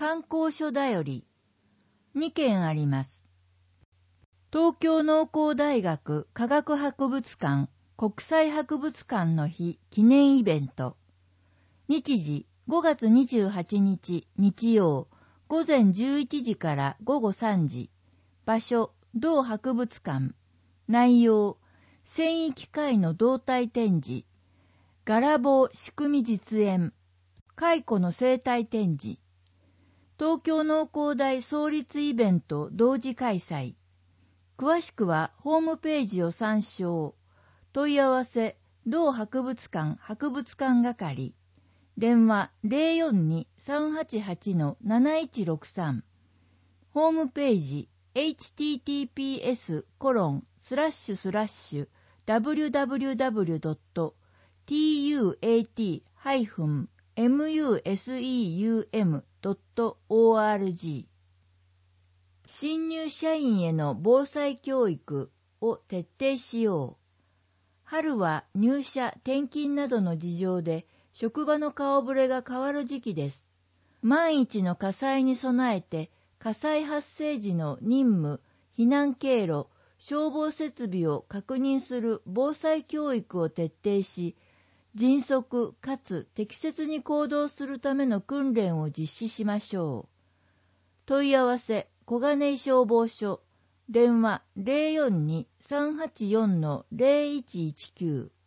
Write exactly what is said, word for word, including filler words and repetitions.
観光所だよりにけんあります。東京農工大学科学博物館国際博物館の日記念イベント。日時ごがつにじゅうはちにち日曜午前じゅういちじからごごさんじ。場所同博物館。内容繊維機械の動態展示。柄棒仕組み実演。蚕の生態展示。東京農工大創立イベント同時開催。詳しくはホームページを参照。問い合わせ同博物館博物館係。電話 ゼロよんに さんはちはち なないちろくさん。ホームページ エイチティーティーピーエスコロンスラッシュスラッシュダブリュダブリュダブリュドットティーユーエーティーハイフンエムユーエスイーユーエムドットオーアールジー。新入社員への防災教育を徹底しよう。春は入社転勤などの事情で職場の顔ぶれが変わる時期です。万一の火災に備えて火災発生時の任務、避難経路、消防設備を確認する防災教育を徹底し、迅速かつ適切に行動するための訓練を実施しましょう。問い合わせ小金井消防署。電話 ゼロよんに さんはちよん ゼロいちいちきゅう。